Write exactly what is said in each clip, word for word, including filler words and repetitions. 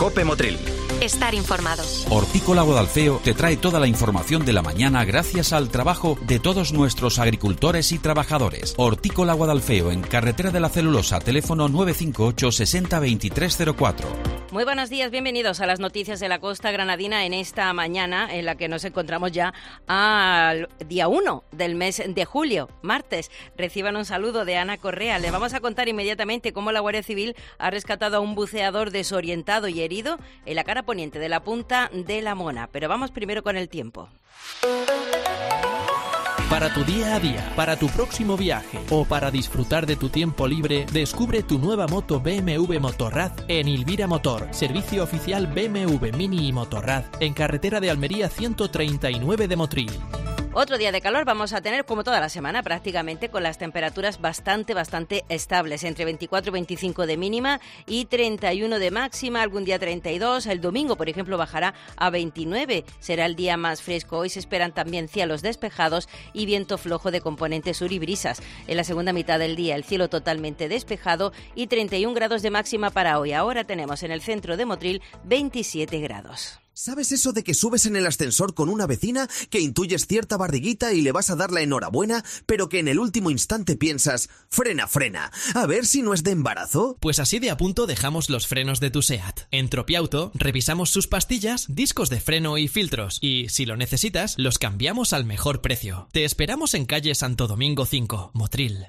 COPE Motril. Estar informados. Hortícola Guadalfeo te trae toda la información de la mañana gracias al trabajo de todos nuestros agricultores y trabajadores. Hortícola Guadalfeo, en Carretera de la Celulosa, teléfono nueve cinco ocho sesenta veintitrés cero cuatro. Muy buenos días, bienvenidos a las noticias de la costa granadina en esta mañana en la que nos encontramos ya al día uno del mes de julio, martes. Reciban un saludo de Ana Correa. Les vamos a contar inmediatamente cómo la Guardia Civil ha rescatado a un buceador desorientado y herido en la cara poniente de la Punta de la Mona. Pero vamos primero con el tiempo. Para tu día a día, para tu próximo viaje o para disfrutar de tu tiempo libre, descubre tu nueva moto B M W Motorrad en Ilvira Motor, servicio oficial B M W Mini y Motorrad, en carretera de Almería ciento treinta y nueve de Motril. Otro día de calor vamos a tener como toda la semana prácticamente, con las temperaturas bastante, bastante estables, entre veinticuatro y veinticinco de mínima y treinta y uno de máxima, algún día treinta y dos. El domingo, por ejemplo, bajará a veintinueve, será el día más fresco. Hoy se esperan también cielos despejados y viento flojo de componente sur y brisas. En la segunda mitad del día el cielo totalmente despejado y treinta y un grados de máxima para hoy. Ahora tenemos en el centro de Motril veintisiete grados. ¿Sabes eso de que subes en el ascensor con una vecina, que intuyes cierta barriguita y le vas a dar la enhorabuena, pero que en el último instante piensas, frena, frena, a ver si no es de embarazo? Pues así de a punto dejamos los frenos de tu SEAT. En Tropiauto revisamos sus pastillas, discos de freno y filtros, y si lo necesitas, los cambiamos al mejor precio. Te esperamos en calle Santo Domingo cinco, Motril.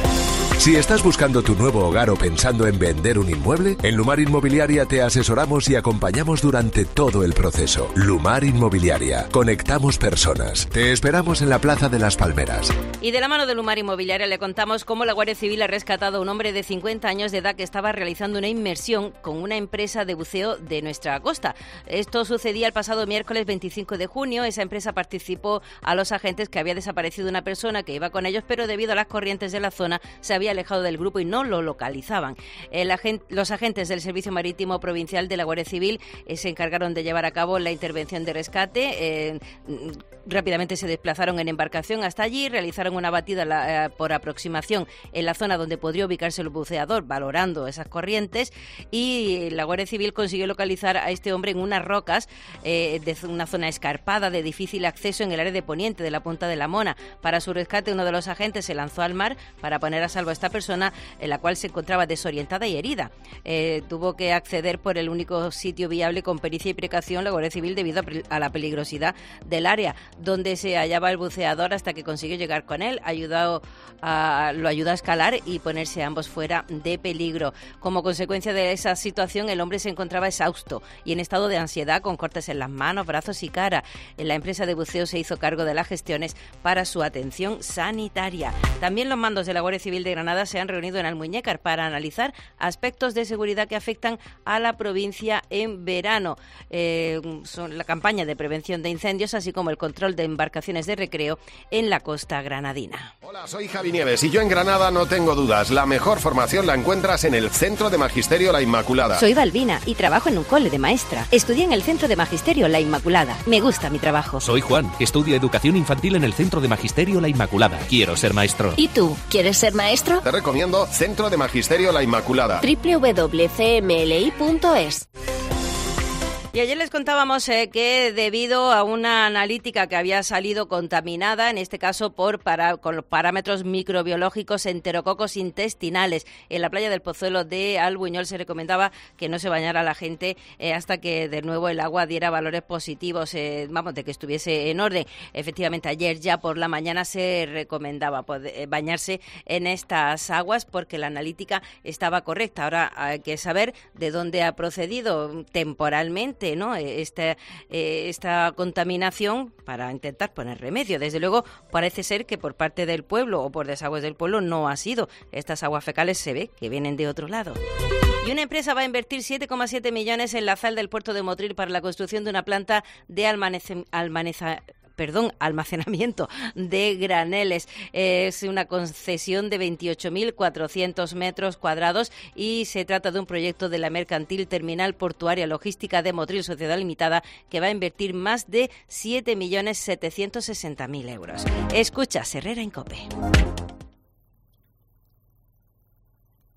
Si estás buscando tu nuevo hogar o pensando en vender un inmueble, en Lumar Inmobiliaria te asesoramos y acompañamos durante todo el proceso. Lumar Inmobiliaria. Conectamos personas. Te esperamos en la Plaza de las Palmeras. Y de la mano de Lumar Inmobiliaria le contamos cómo la Guardia Civil ha rescatado a un hombre de cincuenta años de edad que estaba realizando una inmersión con una empresa de buceo de nuestra costa. Esto sucedía el pasado miércoles veinticinco de junio. Esa empresa participó a los agentes que había desaparecido una persona que iba con ellos, pero debido a las corrientes de la zona se había alejado del grupo y no lo localizaban. El agent, los agentes del Servicio Marítimo Provincial de la Guardia Civil eh, se encargaron de llevar a cabo la intervención de rescate. Eh, rápidamente se desplazaron en embarcación hasta allí, realizaron una batida la, eh, por aproximación en la zona donde podría ubicarse el buceador, valorando esas corrientes, y la Guardia Civil consiguió localizar a este hombre en unas rocas eh, de una zona escarpada de difícil acceso en el área de poniente de la Punta de la Mona. Para su rescate, uno de los agentes se lanzó al mar para poner a salvo a esta persona, en la cual se encontraba desorientada y herida. Eh, tuvo que acceder por el único sitio viable con pericia y precaución la Guardia Civil debido a, a la peligrosidad del área donde se hallaba el buceador, hasta que consiguió llegar con él, ayudado a, lo ayudó a escalar y ponerse ambos fuera de peligro. Como consecuencia de esa situación, el hombre se encontraba exhausto y en estado de ansiedad, con cortes en las manos, brazos y cara. La empresa de buceo se hizo cargo de las gestiones para su atención sanitaria. También los mandos de la Guardia Civil de Granada se han reunido en Almuñécar para analizar aspectos de seguridad que afectan a la provincia en verano. Eh, son la campaña de prevención de incendios, así como el control de embarcaciones de recreo en la costa granadina. Hola, soy Javi Nieves y yo en Granada no tengo dudas. La mejor formación la encuentras en el Centro de Magisterio La Inmaculada. Soy Balbina y trabajo en un cole de maestra. Estudié en el Centro de Magisterio La Inmaculada. Me gusta mi trabajo. Soy Juan. Estudio Educación Infantil en el Centro de Magisterio La Inmaculada. Quiero ser maestro. ¿Y tú? ¿Quieres ser maestro? Te recomiendo Centro de Magisterio La Inmaculada. doble u doble u doble u punto c m l i punto es. Y ayer les contábamos eh, que debido a una analítica que había salido contaminada, en este caso por para, con los parámetros microbiológicos enterococos intestinales, en la playa del Pozuelo de Albuñol se recomendaba que no se bañara la gente eh, hasta que de nuevo el agua diera valores positivos, eh, vamos, de que estuviese en orden. Efectivamente, ayer ya por la mañana se recomendaba poder, eh, bañarse en estas aguas porque la analítica estaba correcta. Ahora hay que saber de dónde ha procedido temporalmente, ¿no? Esta, eh, esta contaminación, para intentar poner remedio. Desde luego parece ser que por parte del pueblo o por desagües del pueblo no ha sido. Estas aguas fecales se ve que vienen de otro lado. Y una empresa va a invertir siete coma siete millones en la sal del puerto de Motril para la construcción de una planta de almanece, almaneza, perdón, almacenamiento de graneles. Es una concesión de veintiocho mil cuatrocientos metros cuadrados y se trata de un proyecto de la Mercantil Terminal Portuaria Logística de Motril Sociedad Limitada, que va a invertir más de siete millones setecientos sesenta mil euros. Escucha Herrera en COPE.